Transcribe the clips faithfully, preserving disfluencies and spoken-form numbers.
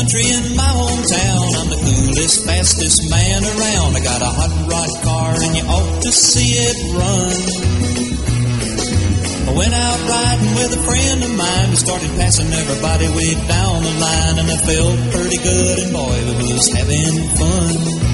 country in my hometown. I'm the coolest, fastest man around. I got a hot rod car and you ought to see it run. I went out riding with a friend of mine. We started passing everybody way down the line, and I felt pretty good, and boy, we was having fun.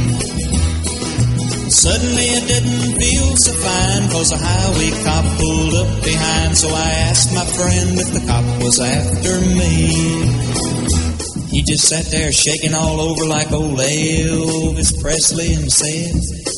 Suddenly it didn't feel so fine, 'cause a highway cop pulled up behind. So I asked my friend if the cop was after me. He just sat there shaking all over like old Elvis Presley and said,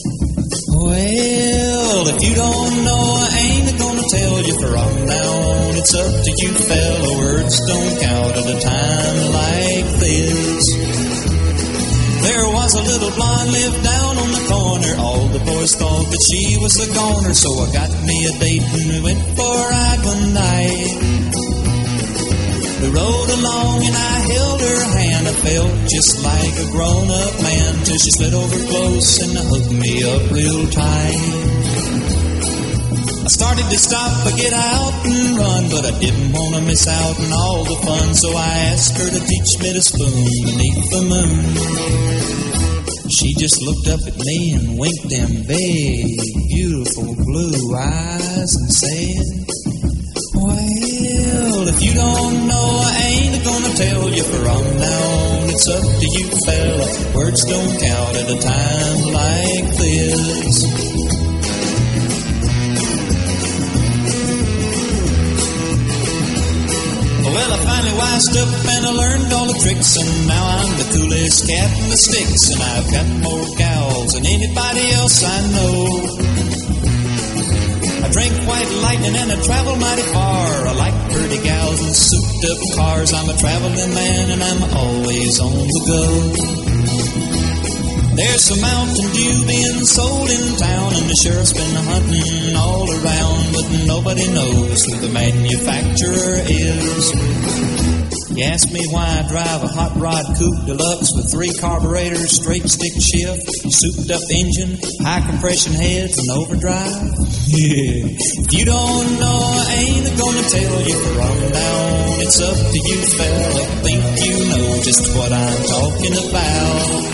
well, if you don't know, I ain't gonna tell you from now on. It's up to you, fella, words don't count at a time like this. There was a little blonde lived down on the corner. All the boys thought that she was a goner, so I got me a date and we went for a ride one night. We rode along and I held her hand. I felt just like a grown-up man till she slid over close and hooked me up real tight. I started to stop, I get out and run, but I didn't want to miss out on all the fun, so I asked her to teach me to spoon beneath the moon. She just looked up at me and winked them big, beautiful blue eyes and said, well, if you don't know, I ain't gonna tell you from now on. It's up to you, fella, words don't count at a time like this. Well, I finally wised up and I learned all the tricks, and now I'm the coolest cat in the sticks, and I've got more gals than anybody else I know. I drink white lightning and I travel mighty far. I like pretty gals and souped up cars. I'm a traveling man and I'm always on the go. There's some Mountain Dew being sold in town, and the sheriff's been hunting all around, but nobody knows who the manufacturer is. You ask me why I drive a hot rod coupe deluxe with three carburetors, straight stick shift, souped up engine, high compression heads, and overdrive? Yeah. If you don't know, I ain't gonna tell you from now on. It's up to you, fella. Think you know just what I'm talking about.